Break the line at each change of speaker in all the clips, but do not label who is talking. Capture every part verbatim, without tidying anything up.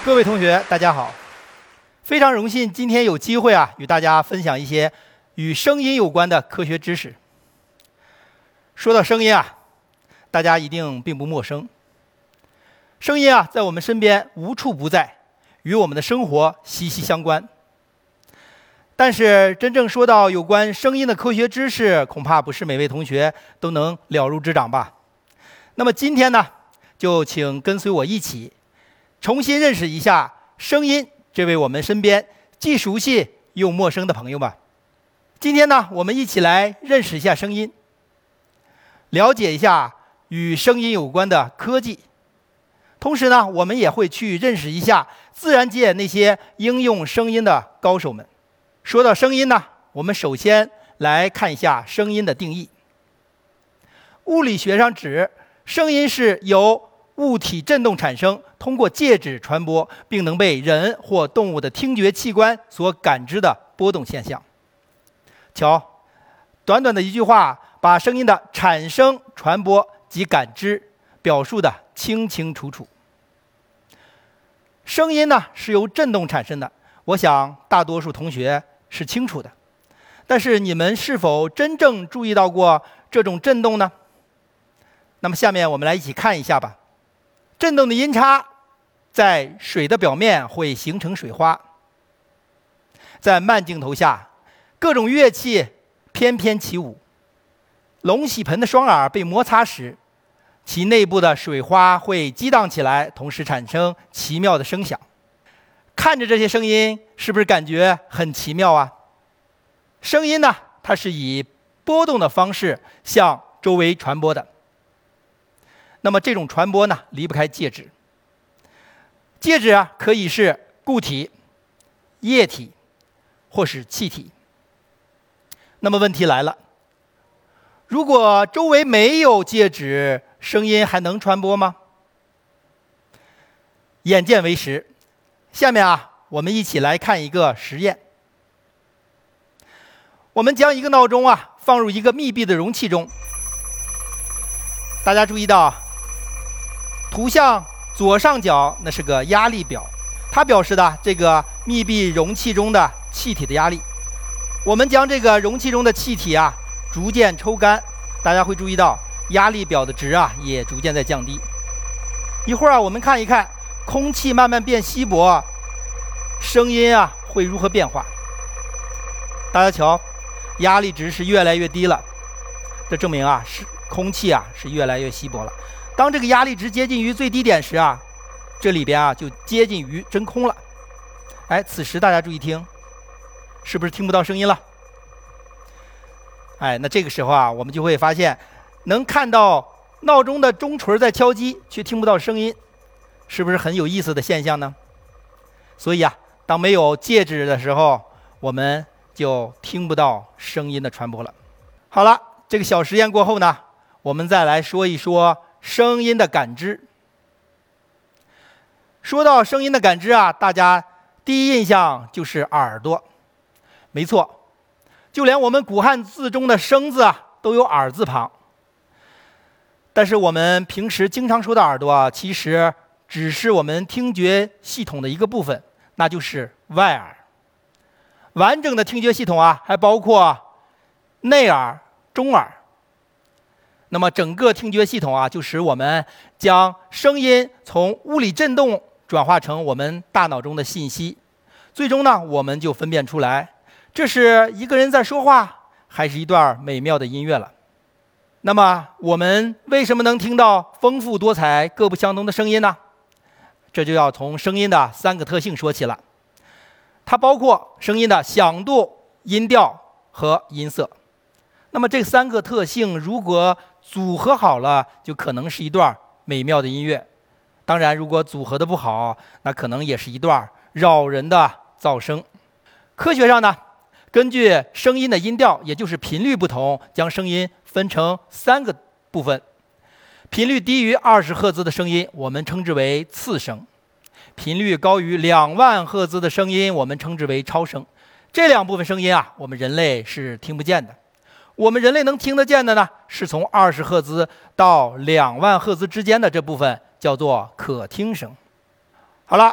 各位同学，大家好！非常荣幸今天有机会啊，与大家分享一些与声音有关的科学知识。说到声音啊，大家一定并不陌生。声音啊，在我们身边无处不在，与我们的生活息息相关。但是，真正说到有关声音的科学知识，恐怕不是每位同学都能了如指掌吧。那么今天呢，就请跟随我一起，重新认识一下声音这位我们身边既熟悉又陌生的朋友吧。今天呢，我们一起来认识一下声音，了解一下与声音有关的科技。同时呢，我们也会去认识一下自然界那些应用声音的高手们。说到声音呢，我们首先来看一下声音的定义。物理学上指声音是由物体振动产生，通过介质传播，并能被人或动物的听觉器官所感知的波动现象。瞧，短短的一句话，把声音的产生、传播及感知表述的清清楚楚。声音呢是由振动产生的，我想大多数同学是清楚的。但是你们是否真正注意到过这种振动呢？那么下面我们来一起看一下吧。振动的音差在水的表面会形成水花。在慢镜头下，各种乐器翩翩起舞。龙洗盆的双耳被摩擦时，其内部的水花会激荡起来，同时产生奇妙的声响。看着这些声音，是不是感觉很奇妙啊？声音呢，它是以波动的方式向周围传播的。那么这种传播呢，离不开介质。介质啊，可以是固体、液体或是气体。那么问题来了，如果周围没有介质，声音还能传播吗？眼见为实。下面啊，我们一起来看一个实验。我们将一个闹钟啊放入一个密闭的容器中。大家注意到，图像左上角那是个压力表，它表示的这个密闭容器中的气体的压力。我们将这个容器中的气体啊逐渐抽干，大家会注意到压力表的值啊也逐渐在降低。一会儿啊，我们看一看空气慢慢变稀薄，声音啊会如何变化。大家瞧，压力值是越来越低了，这证明啊是空气啊是越来越稀薄了。当这个压力值接近于最低点时啊，这里边啊就接近于真空了。哎，此时大家注意听，是不是听不到声音了？哎，那这个时候啊，我们就会发现，能看到闹钟的钟锤在敲击，却听不到声音，是不是很有意思的现象呢？所以啊，当没有介质的时候，我们就听不到声音的传播了。好了，这个小实验过后呢，我们再来说一说声音的感知。说到声音的感知啊，大家第一印象就是耳朵。没错，就连我们古汉字中的生字啊都有耳字旁。但是我们平时经常说的耳朵啊，其实只是我们听觉系统的一个部分，那就是外耳。完整的听觉系统啊，还包括内耳、中耳。那么整个听觉系统啊，就使我们将声音从物理振动转化成我们大脑中的信息，最终呢，我们就分辨出来，这是一个人在说话，还是一段美妙的音乐了。那么我们为什么能听到丰富多彩、各不相同的声音呢？这就要从声音的三个特性说起了。它包括声音的响度、音调和音色。那么这三个特性如果组合好了，就可能是一段美妙的音乐。当然，如果组合的不好，那可能也是一段扰人的噪声。科学上呢，根据声音的音调，也就是频率不同，将声音分成三个部分。频率低于二十赫兹的声音，我们称之为次声；频率高于两万赫兹的声音，我们称之为超声。这两部分声音啊，我们人类是听不见的。我们人类能听得见的呢，是从二十赫兹到两万赫兹之间的这部分，叫做可听声。好了，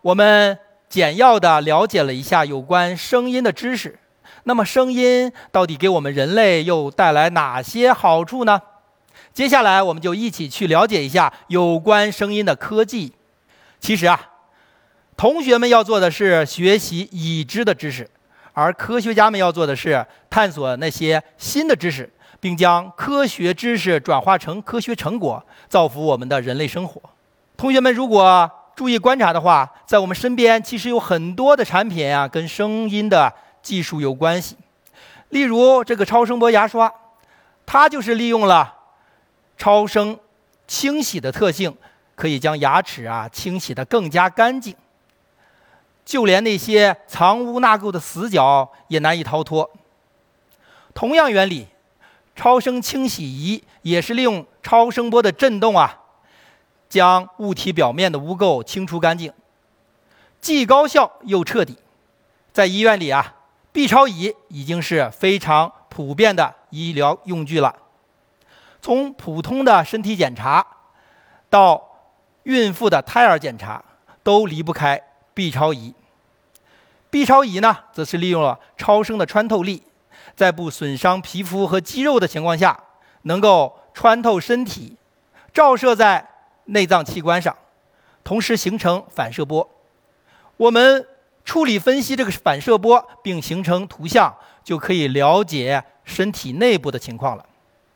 我们简要的了解了一下有关声音的知识。那么声音到底给我们人类又带来哪些好处呢？接下来我们就一起去了解一下有关声音的科技。其实啊，同学们要做的是学习已知的知识，而科学家们要做的是探索那些新的知识，并将科学知识转化成科学成果，造福我们的人类生活。同学们如果注意观察的话，在我们身边其实有很多的产品啊，跟声音的技术有关系。例如这个超声波牙刷，它就是利用了超声清洗的特性，可以将牙齿啊清洗得更加干净，就连那些藏污纳垢的死角也难以逃脱。同样原理，超声清洗仪也是利用超声波的振动啊，将物体表面的污垢清除干净，既高效又彻底。在医院里啊，B 超仪已经是非常普遍的医疗用具了。从普通的身体检查到孕妇的胎儿检查，都离不开 B 超仪。B 超仪呢，则是利用了超声的穿透力，在不损伤皮肤和肌肉的情况下，能够穿透身体，照射在内脏器官上，同时形成反射波。我们处理分析这个反射波，并形成图像，就可以了解身体内部的情况了。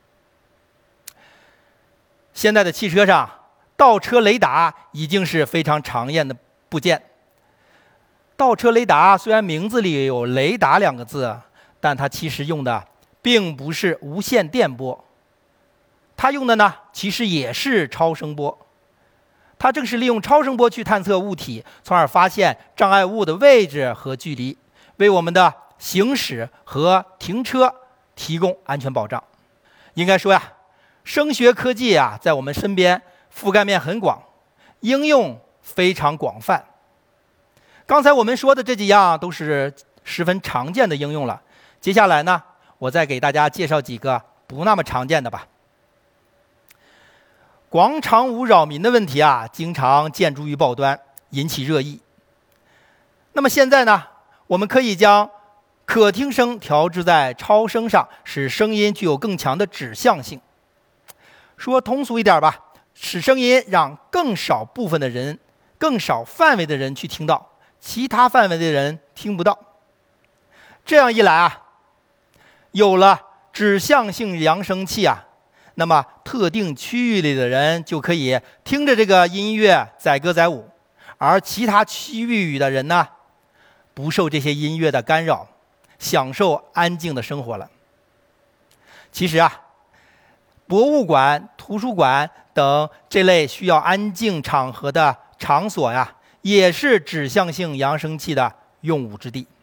现在的汽车上，倒车雷达已经是非常常见的部件。倒车雷达虽然名字里有雷达两个字，但它其实用的并不是无线电波，它用的呢其实也是超声波。它正是利用超声波去探测物体，从而发现障碍物的位置和距离，为我们的行驶和停车提供安全保障。应该说呀，声学科技啊，在我们身边覆盖面很广，应用非常广泛。刚才我们说的这几样都是十分常见的应用了。接下来呢，我再给大家介绍几个不那么常见的吧。广场舞扰民的问题啊，经常见诸于报端，引起热议。那么现在呢，我们可以将可听声调制在超声上，使声音具有更强的指向性。说通俗一点吧，使声音让更少部分的人、更少范围的人去听到，其他范围的人听不到。这样一来啊，有了指向性扬声器啊，那么特定区域里的人就可以听着这个音乐载歌载舞，而其他区域的人呢，不受这些音乐的干扰，享受安静的生活了。其实啊，博物馆、图书馆等这类需要安静场合的场所呀，也是指向性扬声器的用武之地。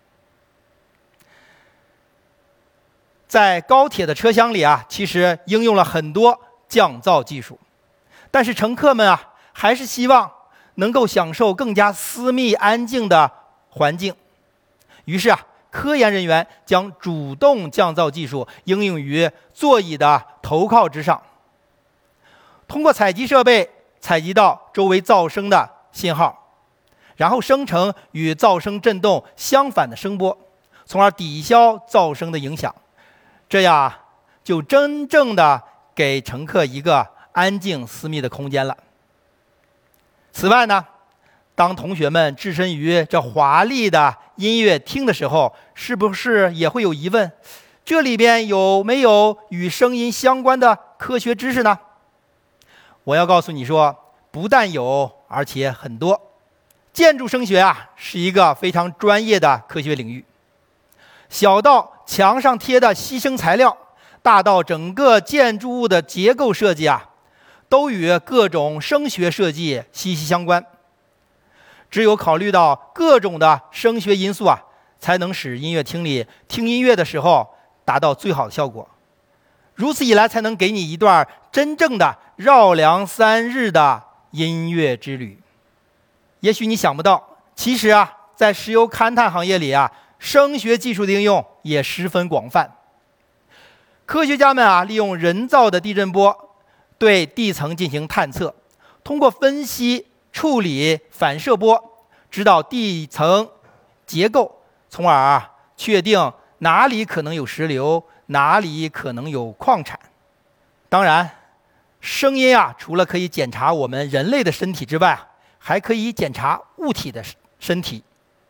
在高铁的车厢里啊，其实应用了很多降噪技术，但是乘客们啊，还是希望能够享受更加私密安静的环境。于是啊，科研人员将主动降噪技术应用于座椅的头靠之上，通过采集设备采集到周围噪声的信号，然后生成与噪声振动相反的声波，从而抵消噪声的影响。这样啊，就真正的给乘客一个安静私密的空间了。此外呢，当同学们置身于这华丽的音乐厅的时候，是不是也会有疑问，这里边有没有与声音相关的科学知识呢？我要告诉你说，不但有，而且很多。建筑声学啊，是一个非常专业的科学领域，小到墙上贴的吸声材料，大到整个建筑物的结构设计啊，都与各种声学设计息息相关。只有考虑到各种的声学因素啊，才能使音乐厅里听音乐的时候达到最好的效果。如此一来，才能给你一段真正的绕梁三日的音乐之旅。也许你想不到，其实啊，在石油勘探行业里啊，声学技术的应用也十分广泛。科学家们啊，利用人造的地震波对地层进行探测，通过分析、处理反射波， 知道地层结构，从而啊确定哪里可能有石流，哪里可能有矿产。当然，声音啊，除了可以检查我们人类的身体之外，还可以检查物体的身体。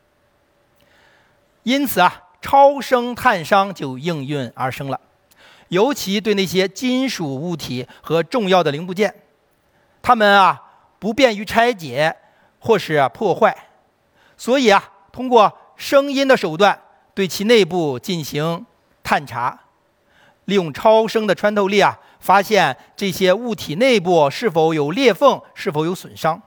因此啊，超声探伤就应运而生了，尤其对那些金属物体和重要的零部件，它们啊不便于拆解或是破坏，所以啊，通过声音的手段对其内部进行探查，利用超声的穿透力啊，发现这些物体内部是否有裂缝，是否有损伤。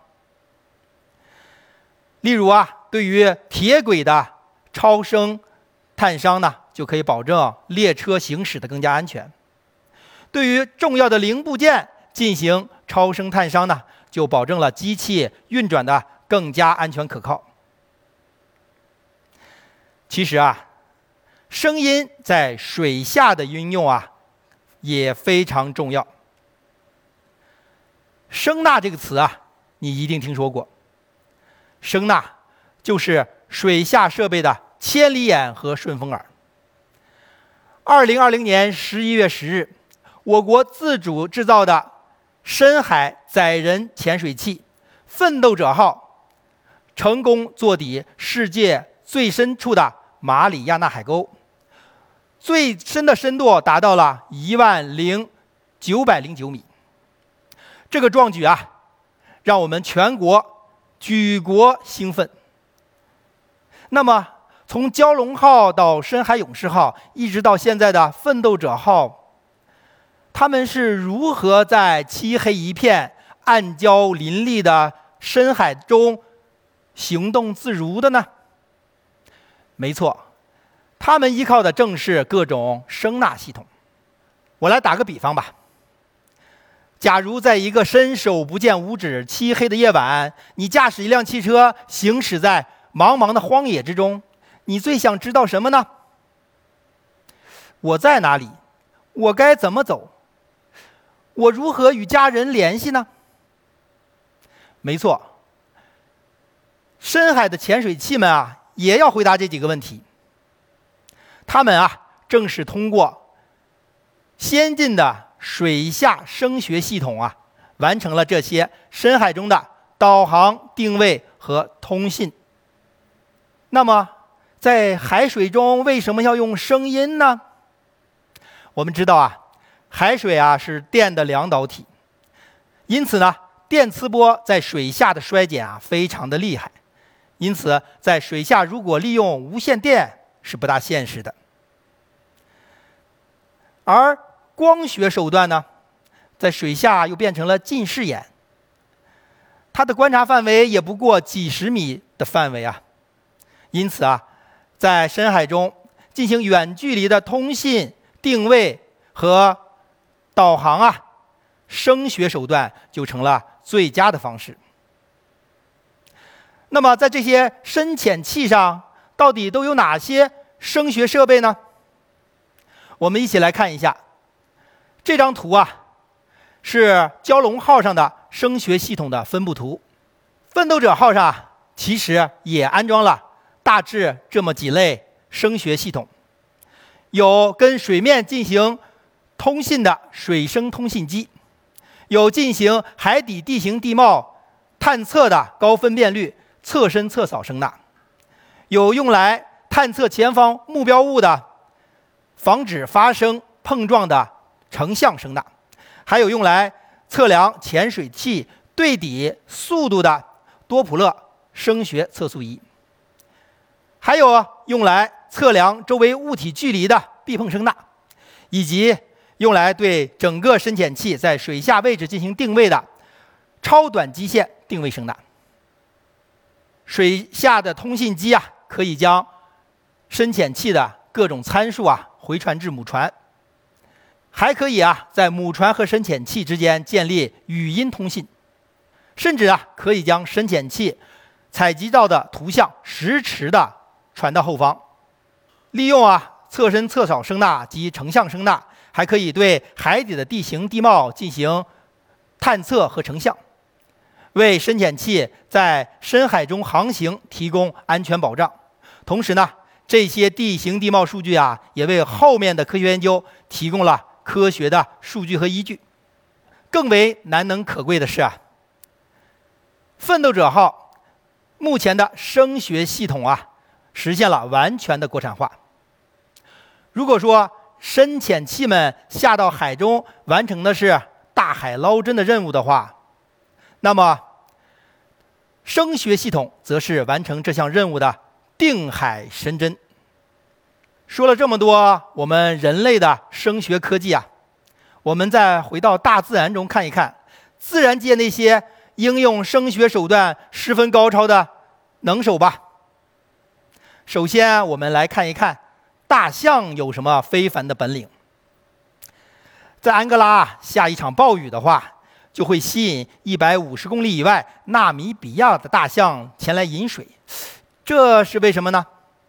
例如啊，对于铁轨的超声探伤呢，就可以保证列车行驶的更加安全。对于重要的零部件进行超声探伤呢，就保证了机器运转的更加安全可靠。其实啊，声音在水下的运用啊，也非常重要。声呐这个词啊，你一定听说过。声呐就是水下设备的千里眼和顺风耳。二零二零年十一月十日，我国自主制造的深海载人潜水器“奋斗者号”成功坐底世界最深处的马里亚纳海沟，最深的深度达到了一万零九百零九米。这个壮举啊，让我们全国举国兴奋。那么，从蛟龙号到深海勇士号，一直到现在的奋斗者号，他们是如何在漆黑一片、暗礁林立的深海中行动自如的呢？没错，他们依靠的正是各种声呐系统。我来打个比方吧。假如在一个伸手不见五指、漆黑的夜晚，你驾驶一辆汽车行驶在茫茫的荒野之中，你最想知道什么呢？我在哪里？我该怎么走？我如何与家人联系呢？没错，深海的潜水器们啊，也要回答这几个问题。他们啊，正是通过先进的水下声学系统啊，完成了这些深海中的导航、定位和通信。那么，在海水中为什么要用声音呢？我们知道啊，海水啊是电的两导体，因此呢，电磁波在水下的衰减啊非常的厉害，因此在水下如果利用无线电是不大现实的。而光学手段呢，在水下又变成了近视眼，它的观察范围也不过几十米的范围啊。因此啊，在深海中进行远距离的通信、定位和导航啊，声学手段就成了最佳的方式。那么在这些深潜器上，到底都有哪些声学设备呢？我们一起来看一下这张图啊，是蛟龙号上的声学系统的分布图。奋斗者号上啊，其实也安装了大致这么几类声学系统，有跟水面进行通信的水声通信机，有进行海底地形地貌探测的高分辨率侧身侧扫声呐，有用来探测前方目标物的防止发生碰撞的成像声呐，还有用来测量潜水器对底速度的多普勒声学测速仪，还有用来测量周围物体距离的避碰声呐，以及用来对整个深潜器在水下位置进行定位的超短基线定位声呐。水下的通信机啊，可以将深潜器的各种参数啊回传至母船，还可以啊在母船和深潜器之间建立语音通信，甚至啊可以将深潜器采集到的图像实时的传到后方。利用啊侧身侧扫声呐及成像声呐，还可以对海底的地形地貌进行探测和成像。 为深潜器在深海中航行提供安全保障。同时呢，这些地形地貌数据啊，也为后面的科学研究提供了科学的数据和依据。更为难能可贵的是啊，奋斗者号目前的声学系统啊，实现了完全的国产化。如果说深潜器们下到海中完成的是大海捞针的任务的话，那么声学系统则是完成这项任务的定海神针。说了这么多我们人类的声学科技啊，我们再回到大自然中看一看，自然界那些应用声学手段十分高超的能手吧。首先我们来看一看大象有什么非凡的本领。在安哥拉下一场暴雨的话，就会吸引一百五十公里以外纳米比亚的大象前来饮水，这是为什么呢？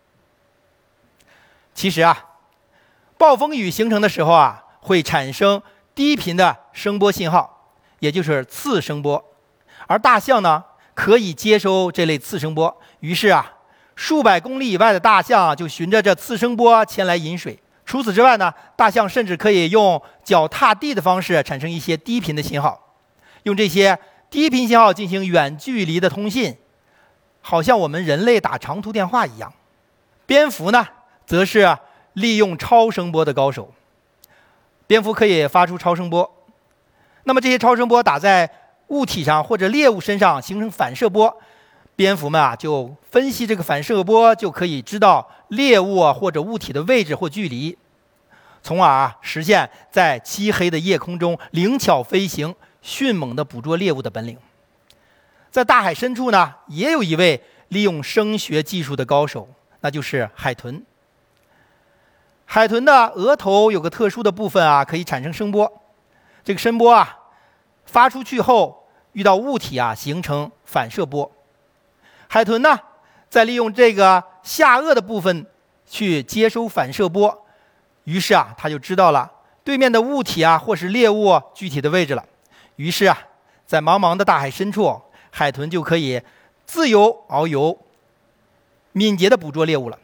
其实啊，暴风雨形成的时候啊，会产生低频的声波信号，也就是次声波，而大象呢可以接收这类次声波，于是啊，数百公里以外的大象就循着这次声波前来饮水。除此之外呢，大象甚至可以用脚踏地的方式产生一些低频的信号，用这些低频信号进行远距离的通信，好像我们人类打长途电话一样。蝙蝠呢，则是利用超声波的高手。蝙蝠可以发出超声波，那么这些超声波打在物体上或者猎物身上形成反射波，蝙蝠们啊就分析这个反射波，就可以知道猎物啊或者物体的位置或距离，从而啊实现在漆黑的夜空中灵巧飞行、迅猛地捕捉猎物的本领。在大海深处呢，也有一位利用声学技术的高手，那就是海豚。海豚的额头有个特殊的部分啊，可以产生声波。这个声波啊发出去后，遇到物体啊形成反射波。海豚呢，再利用这个下颚的部分去接收反射波，于是啊，他就知道了对面的物体啊或是猎物具体的位置了。于是啊，在茫茫的大海深处，海豚就可以自由遨游，敏捷地捕捉猎物了。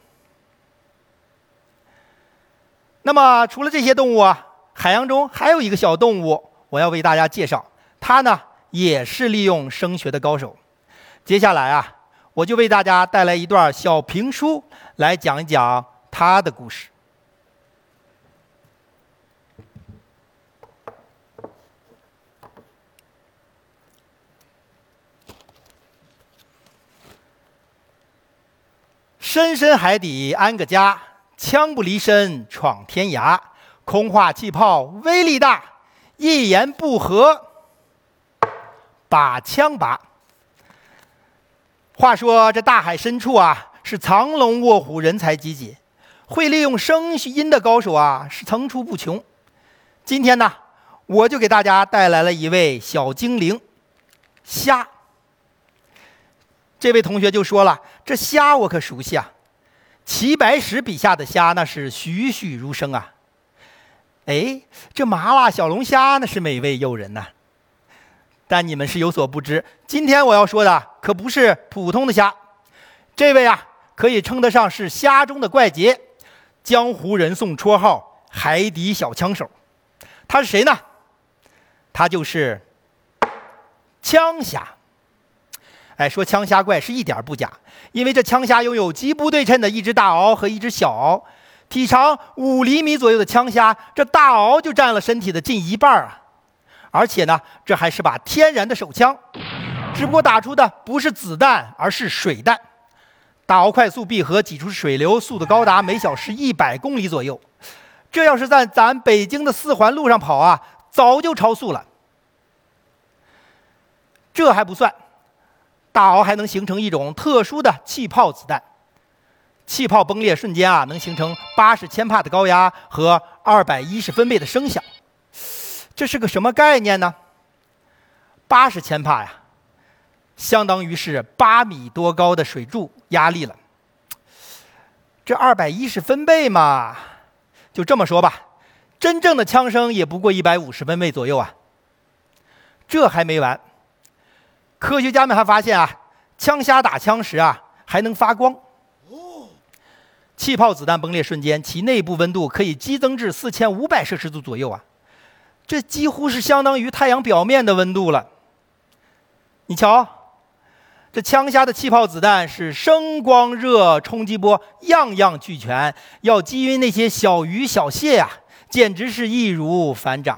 那么除了这些动物啊，海洋中还有一个小动物，我要为大家介绍，它呢也是利用声学的高手。接下来啊，我就为大家带来一段小评书，来讲一讲它的故事。深深海底安个家，枪不离身闯天涯。空话气泡威力大，一言不合把枪拔。话说这大海深处啊，是藏龙卧虎，人才济济，会利用声音的高手啊是层出不穷。今天呢，我就给大家带来了一位小精灵虾。这位同学就说了，这虾我可熟悉啊，齐白石笔下的虾那是栩栩如生啊。哎，这麻辣小龙虾那是美味诱人呐、啊。但你们是有所不知，今天我要说的可不是普通的虾，这位啊可以称得上是虾中的怪杰，江湖人送绰号海底小枪手。他是谁呢？他就是枪虾。哎，说枪虾怪是一点不假，因为这枪虾拥有极不对称的一只大螯和一只小螯，体长五厘米左右的枪虾，这大螯就占了身体的近一半啊！而且呢，这还是把天然的手枪，只不过打出的不是子弹，而是水弹。大螯快速闭合，挤出水流，速度高达每小时一百公里左右。这要是在咱北京的四环路上跑啊，早就超速了。这还不算。大螯还能形成一种特殊的气泡子弹，气泡崩裂瞬间啊，能形成八十千帕的高压和二百一十分贝的声响。这是个什么概念呢？八十千帕呀，相当于是八米多高的水柱压力了。这二百一十分贝嘛，就这么说吧，真正的枪声也不过一百五十分贝左右啊。这还没完。 科学家们还发现啊，枪虾打枪时啊还能发光。气泡子弹崩裂瞬间，其内部温度可以激增至四千五百摄氏度左右啊，这几乎是相当于太阳表面的温度了。你瞧，这枪虾的气泡子弹是声、光、热、冲击波样样俱全，要击晕那些小鱼小蟹呀、啊，简直是易如反掌。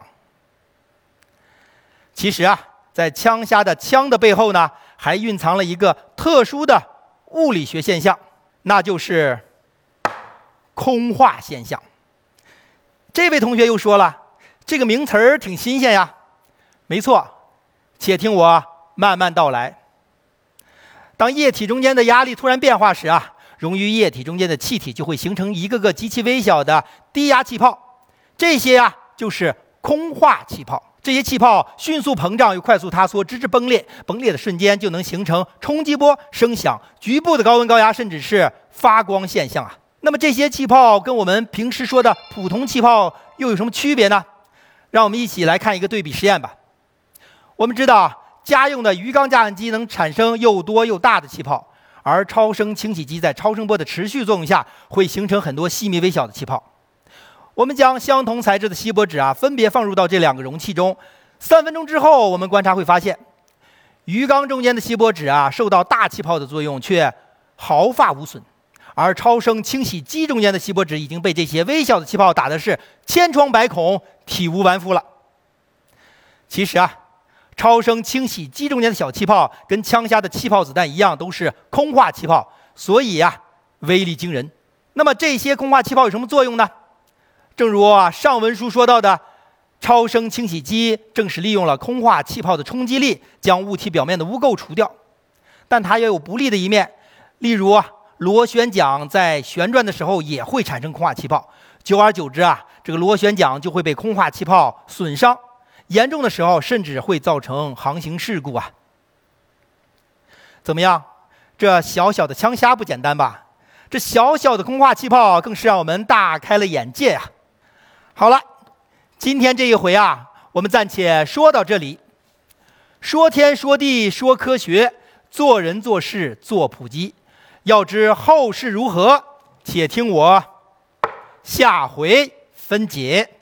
其实啊，在枪虾的枪的背后呢，还蕴藏了一个特殊的物理学现象，那就是空化现象。这位同学又说了，这个名词儿挺新鲜呀。没错，且听我慢慢道来。当液体中间的压力突然变化时啊，溶于液体中间的气体就会形成一个个极其微小的低压气泡，这些啊就是空化气泡。这些气泡迅速膨胀又快速塌缩，直至崩裂。崩裂的瞬间就能形成冲击波、声响、局部的高温高压，甚至是发光现象啊。那么这些气泡跟我们平时说的普通气泡又有什么区别呢？让我们一起来看一个对比实验吧。我们知道，家用的鱼缸加压机能产生又多又大的气泡，而超声清洗机在超声波的持续作用下，会形成很多细密微小的气泡。我们将相同材质的锡箔纸啊，分别放入到这两个容器中。三分钟之后，我们观察会发现，鱼缸中间的锡箔纸啊，受到大气泡的作用，却毫发无损。而超声清洗机中间的锡箔纸已经被这些微小的气泡打的是千疮百孔、体无完肤了。其实啊，超声清洗机中间的小气泡跟枪虾的气泡子弹一样，都是空化气泡，所以啊，威力惊人。那么这些空化气泡有什么作用呢？正如啊上文书说到的，超声清洗机正是利用了空化气泡的冲击力，将物体表面的污垢除掉。但它也有不利的一面，例如啊，螺旋桨在旋转的时候也会产生空化气泡，久而久之啊，这个螺旋桨就会被空化气泡损伤，严重的时候甚至会造成航行事故啊。怎么样？这小小的枪虾不简单吧？这小小的空化气泡更是让我们大开了眼界啊！好了，今天这一回啊，我们暂且说到这里。说天说地说科学，做人做事做普及。要知后事如何，且听我下回分解。